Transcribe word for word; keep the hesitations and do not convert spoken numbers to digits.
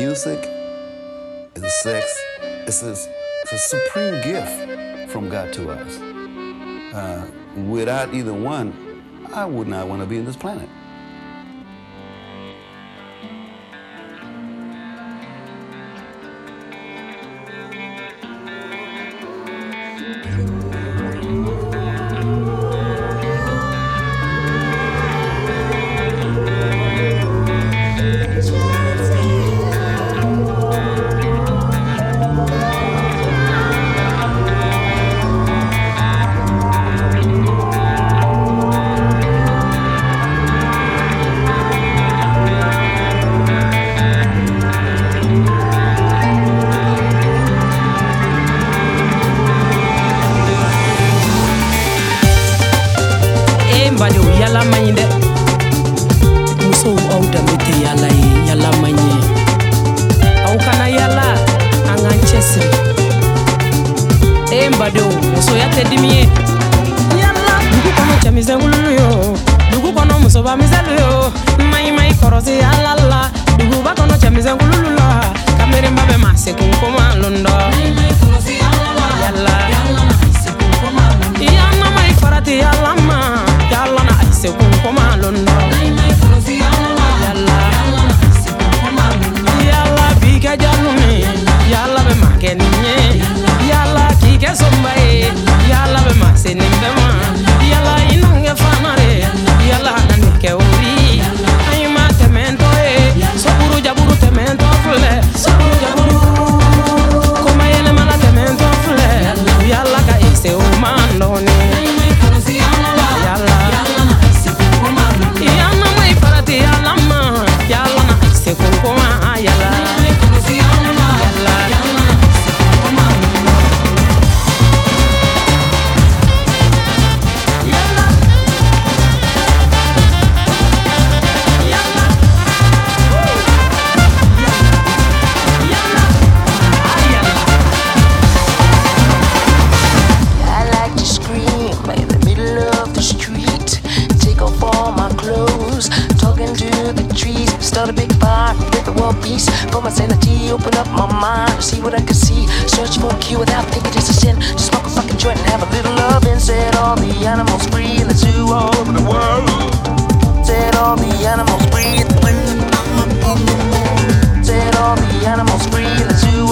music, and sex, it's a, it's a supreme gift from God to us. Uh, without either one, I would not want to be on this planet. Yalla mañde muso aw damete yalla yalla mañe aw kana yalla angan chesri e mbado muso ya tedimie yalla dugu kono chamize ngulu yo dugu kono muso ba mizelu yo mai mai korosi yalla la dugu ba kono chamize ngulu la kamere mbabe mase kun koma londo mai mai korosi yalla yalla yalla mase kun koma londo yalla mai farati yalla ma yalla na se kun koma londo yalla yalla biga jalumi yalla be makeni nye yalla kike sombaye yalla be maseni bema yalla inange fanare yalla nanike uri ay ma temento e soburu jaburu temento fule soburu jaburu koma yele mala temento fule yalla ka ise o mandoni Start a big fire, get the world peace. For my sanity, open up my mind to see what I can see. Search for a cure without thinking it's a sin. Just smoke a fucking joint and have a little love. And set all the animals free in the zoo all over the world. Set all the animals free. Set all the animals free in the zoo